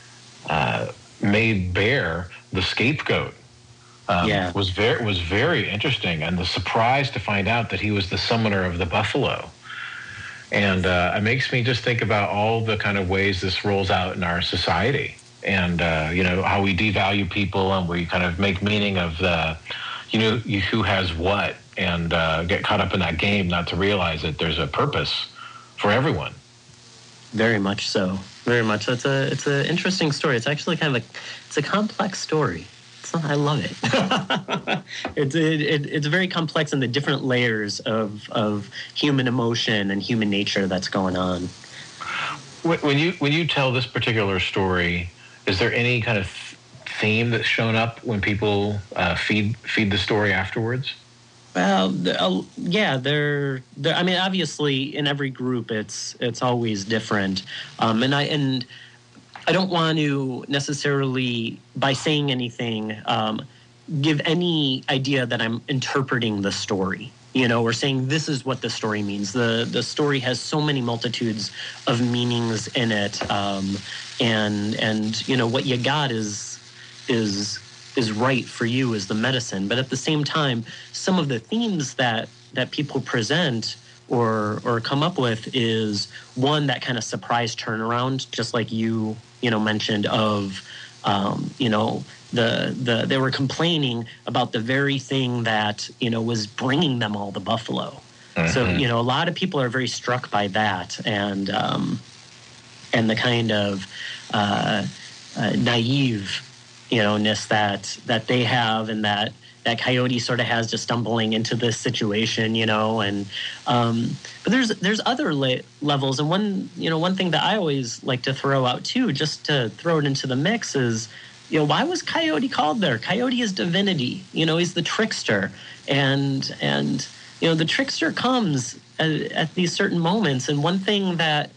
[SPEAKER 2] made Bear the scapegoat was very interesting, and the surprise to find out that he was the summoner of the buffalo. And it makes me just think about all the kind of ways this rolls out in our society, and how we devalue people, and we kind of make meaning of the who has what, and get caught up in that game, not to realize that there's a purpose for everyone.
[SPEAKER 3] Very much so. Very much. It's an interesting story. It's actually kind of it's a complex story. I love it. It's very complex in the different layers of human emotion and human nature that's going on.
[SPEAKER 2] When you tell this particular story, is there any kind of theme that's shown up when people feed the story afterwards?
[SPEAKER 3] Well, yeah, they're. I mean, obviously, in every group, it's always different, and I don't want to necessarily, by saying anything, give any idea that I'm interpreting the story, or saying this is what the story means. The story has so many multitudes of meanings in it, and what you got is right for you as the medicine. But at the same time, some of the themes that people present or come up with is one, that kind of surprise turnaround, just like you mentioned of, they were complaining about the very thing that, was bringing them all the buffalo. Mm-hmm. So, a lot of people are very struck by that, and the kind of naive, ness that they have, and that Coyote sort of has just stumbling into this situation, and but there's other levels, and one thing that I always like to throw out too, just to throw it into the mix, is why was Coyote called there? Coyote is divinity, he's the trickster, and the trickster comes at these certain moments, and one thing that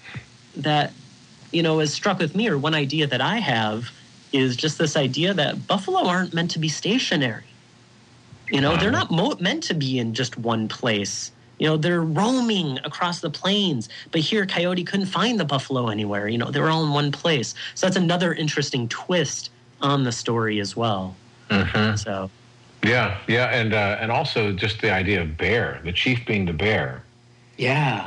[SPEAKER 3] has struck with me, or one idea that I have, is just this idea that buffalo aren't meant to be stationary. They're not meant to be in just one place. They're roaming across the plains. But here, Coyote couldn't find the buffalo anywhere. They were all in one place. So that's another interesting twist on the story as well. Mm-hmm. So,
[SPEAKER 2] yeah, and also just the idea of bear, the chief being the bear.
[SPEAKER 3] Yeah.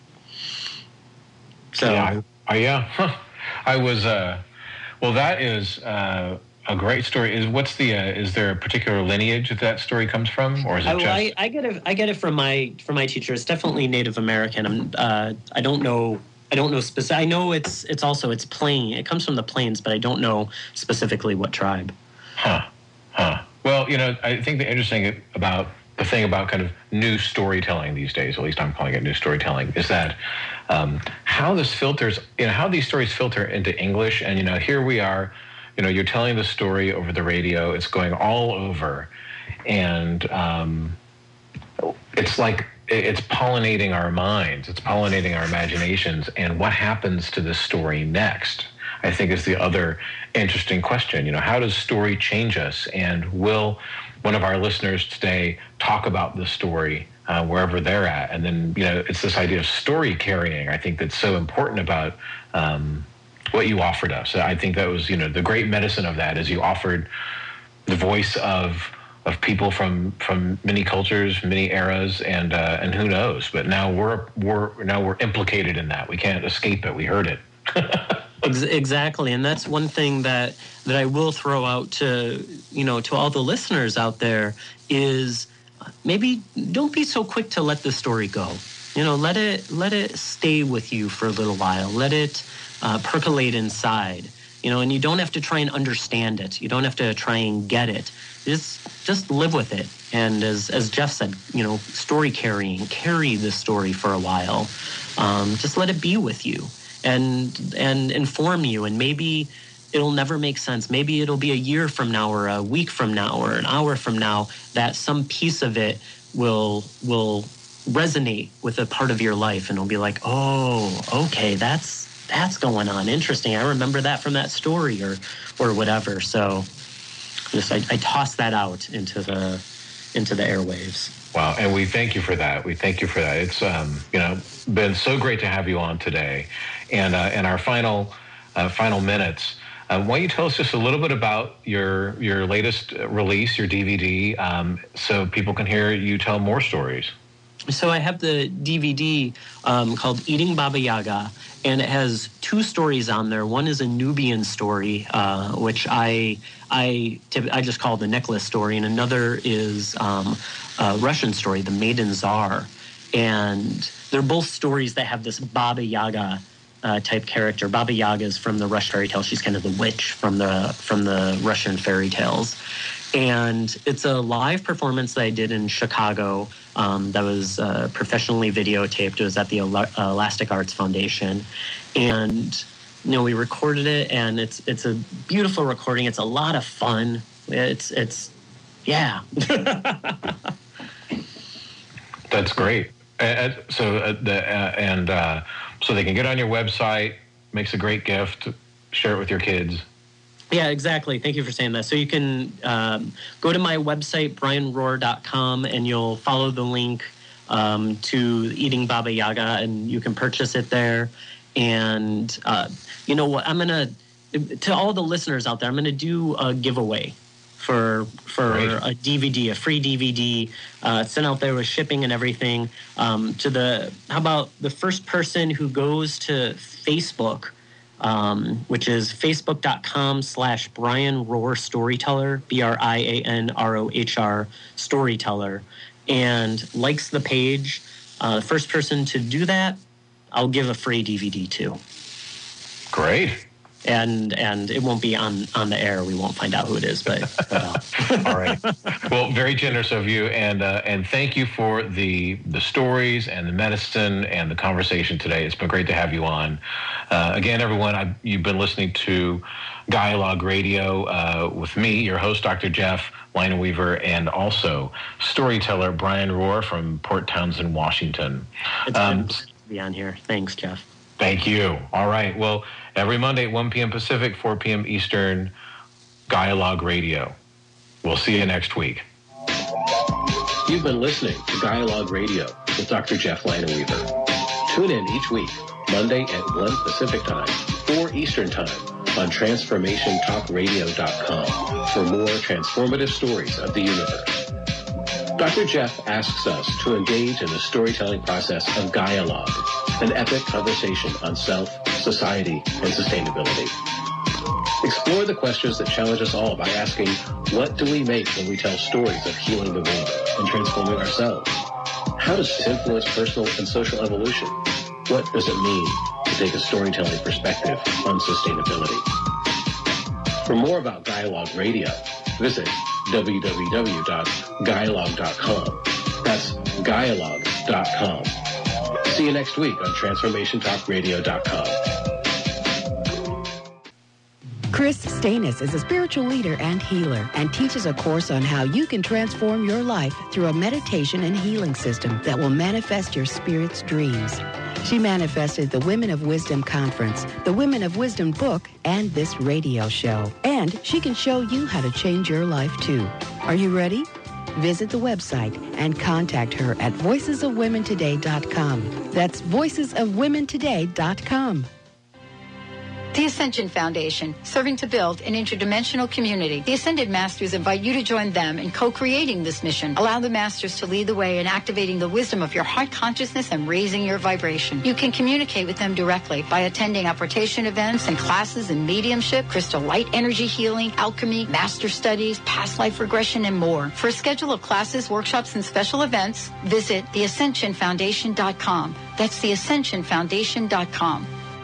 [SPEAKER 2] So, I was. Well, that is a great story. Is there a particular lineage that story comes from, or is it just?
[SPEAKER 3] I get it from my teacher. It's definitely Native American. I don't know specific. I know it's plain. It comes from the plains, but I don't know specifically what tribe.
[SPEAKER 2] Huh. Well, I think the interesting about the thing about kind of new storytelling these days, at least I'm calling it new storytelling, is that how this filters, how these stories filter into English. And, here we are, you're telling the story over the radio. It's going all over. And it's like it's pollinating our minds. It's pollinating our imaginations. And what happens to this story next? I think is the other interesting question. How does story change us? And will one of our listeners today talk about the story wherever they're at? And then, it's this idea of story carrying, I think, that's so important about what you offered us. I think that was, the great medicine of that is you offered the voice of people from many cultures, many eras, and who knows? But now we're implicated in that. We can't escape it. We heard it.
[SPEAKER 3] Exactly, and that's one thing that I will throw out to all the listeners out there is maybe don't be so quick to let the story go. Let it stay with you for a little while. Let it percolate inside. And you don't have to try and understand it. You don't have to try and get it. Just live with it. And as Jeff said, story carrying, carry the story for a while. Just let it be with you and inform you. And maybe it'll never make sense. Maybe it'll be a year from now or a week from now or an hour from now that some piece of it will resonate with a part of your life, and it'll be like, oh, okay, that's going on. Interesting. I remember that from that story or whatever. So I toss that out into the airwaves.
[SPEAKER 2] Wow. And we thank you for that. It's, been so great to have you on today. And our final minutes, why don't you tell us just a little bit about your latest release, your DVD, so people can hear you tell more stories?
[SPEAKER 3] So I have the DVD called Eating Baba Yaga, and it has 2 stories on there. One is a Nubian story, which I just call the necklace story, and another is a Russian story, the Maiden Tsar. And they're both stories that have this Baba Yaga type character. Baba Yaga is from the Russian fairy tale. She's kind of the witch from the Russian fairy tales. And it's a live performance that I did in Chicago that was professionally videotaped. It was at the Elastic Arts Foundation. And, we recorded it, and it's a beautiful recording. It's a lot of fun. Yeah.
[SPEAKER 2] That's great. So they can get on your website, makes a great gift, share it with your kids.
[SPEAKER 3] Yeah, exactly. Thank you for saying that. So you can go to my website, brianrohr.com, and you'll follow the link to Eating Baba Yaga, and you can purchase it there. And you know what? To all the listeners out there, I'm going to do a giveaway for a DVD, a free DVD, sent out there with shipping and everything. How about the first person who goes to Facebook, which is facebook.com/Brian Rohr Storyteller, BRIANROHR Storyteller, and likes the page. The first person to do that, I'll give a free DVD to.
[SPEAKER 2] Great.
[SPEAKER 3] And it won't be on the air. We won't find out who it is, but
[SPEAKER 2] all right. Well, very generous of you, and thank you for the stories and the medicine and the conversation today. It's been great to have you on. Again, everyone, you've been listening to Dialogue Radio with me, your host, Dr. Jeff Lineweaver, and also storyteller Brian Rohr from Port Townsend, Washington.
[SPEAKER 3] It's been to be on here. Thanks, Jeff.
[SPEAKER 2] Thank you. All right. Well, every Monday at 1 p.m. Pacific, 4 p.m. Eastern, Dialogue Radio. We'll see you next week.
[SPEAKER 1] You've been listening to Dialogue Radio with Dr. Jeff Lineweaver. Tune in each week, Monday at 1 Pacific Time, 4 Eastern Time, on TransformationTalkRadio.com for more transformative stories of the universe. Dr. Jeff asks us to engage in the storytelling process of Dialogue, an epic conversation on self, society, and sustainability. Explore the questions that challenge us all by asking, what do we make when we tell stories of healing the world and transforming ourselves? How does it influence personal and social evolution? What does it mean to take a storytelling perspective on sustainability? For more about Dialogue Radio, visit www.dialogue.com. That's dialogue.com. See you next week on TransformationTalkRadio.com.
[SPEAKER 4] Chris Stanis is a spiritual leader and healer and teaches a course on how you can transform your life through a meditation and healing system that will manifest your spirit's dreams. She manifested the Women of Wisdom Conference, the Women of Wisdom book, and this radio show. And she can show you how to change your life, too. Are you ready? Visit the website and contact her at voicesofwomentoday.com. That's voicesofwomentoday.com.
[SPEAKER 7] The Ascension Foundation, serving to build an interdimensional community. The Ascended Masters invite you to join them in co-creating this mission. Allow the Masters to lead the way in activating the wisdom of your heart consciousness and raising your vibration. You can communicate with them directly by attending apportation events and classes in mediumship, crystal light energy healing, alchemy, master studies, past life regression, and more. For a schedule of classes, workshops, and special events, visit theascensionfoundation.com. That's theascensionfoundation.com.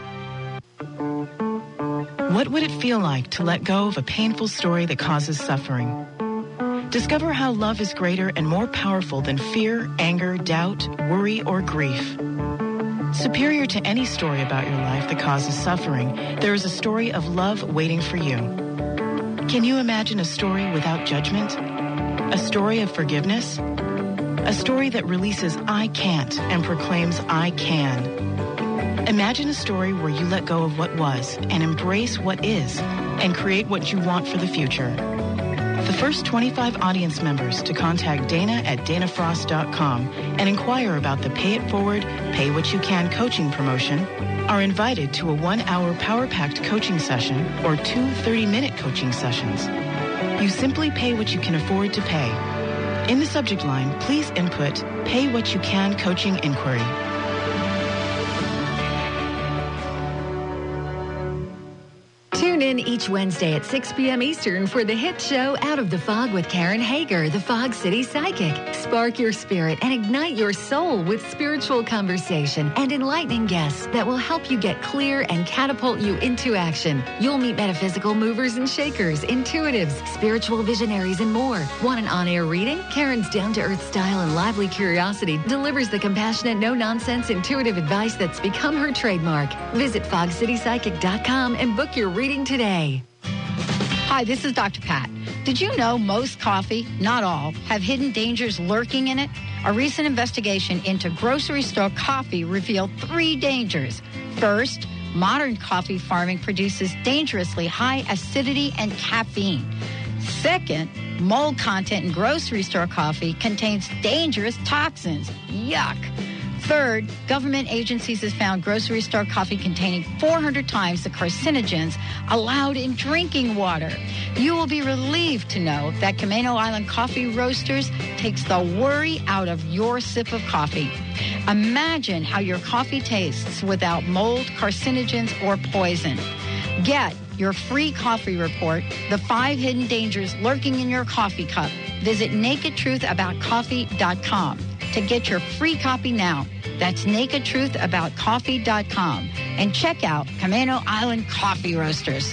[SPEAKER 9] What would it feel like to let go of a painful story that causes suffering? Discover how love is greater and more powerful than fear, anger, doubt, worry, or grief. Superior to any story about your life that causes suffering, there is a story of love waiting for you. Can you imagine a story without judgment? A story of forgiveness? A story that releases I can't and proclaims I can. Imagine a story where you let go of what was and embrace what is and create what you want for the future. The first 25 audience members to contact Dana at danafrost.com and inquire about the Pay It Forward, Pay What You Can coaching promotion are invited to a 1-hour power-packed coaching session or 2 30-minute coaching sessions. You simply pay what you can afford to pay. In the subject line, please input Pay What You Can coaching inquiry.
[SPEAKER 10] Tune in each Wednesday at 6 p.m. Eastern for the hit show Out of the Fog with Karen Hager, the Fog City Psychic. Spark your spirit and ignite your soul with spiritual conversation and enlightening guests that will help you get clear and catapult you into action. You'll meet metaphysical movers and shakers, intuitives, spiritual visionaries, and more. Want an on-air reading? Karen's down-to-earth style and lively curiosity delivers the compassionate, no-nonsense, intuitive advice that's become her trademark. Visit fogcitypsychic.com and book your reading today.
[SPEAKER 7] Hi, this is Dr. Pat. Did you know most coffee, not all, have hidden dangers lurking in it? A recent investigation into grocery store coffee revealed 3 dangers. First, modern coffee farming produces dangerously high acidity and caffeine. Second, mold content in grocery store coffee contains dangerous toxins. Yuck. Third, government agencies have found grocery store coffee containing 400 times the carcinogens allowed in drinking water. You will be relieved to know that Camano Island Coffee Roasters takes the worry out of your sip of coffee. Imagine how your coffee tastes without mold, carcinogens, or poison. Get your free coffee report, The 5 Hidden Dangers Lurking in Your Coffee Cup. Visit nakedtruthaboutcoffee.com to get your free copy now. That's nakedtruthaboutcoffee.com. And check out Camano Island Coffee Roasters.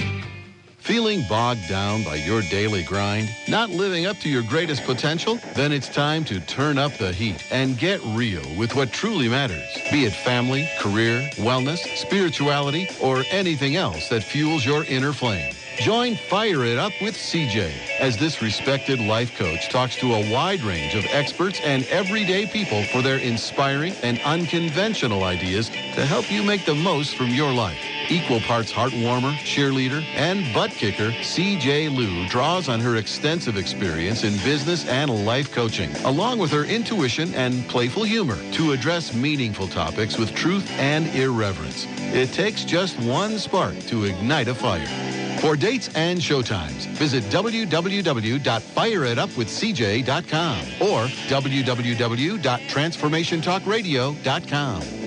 [SPEAKER 11] Feeling bogged down by your daily grind? Not living up to your greatest potential? Then it's time to turn up the heat and get real with what truly matters. Be it family, career, wellness, spirituality, or anything else that fuels your inner flame. Join Fire It Up with CJ as this respected life coach talks to a wide range of experts and everyday people for their inspiring and unconventional ideas to help you make the most from your life. Equal parts heartwarmer, cheerleader, and butt kicker, CJ Liu draws on her extensive experience in business and life coaching, along with her intuition and playful humor to address meaningful topics with truth and irreverence. It takes just one spark to ignite a fire. For dates and showtimes, visit www.fireitupwithcj.com or www.transformationtalkradio.com.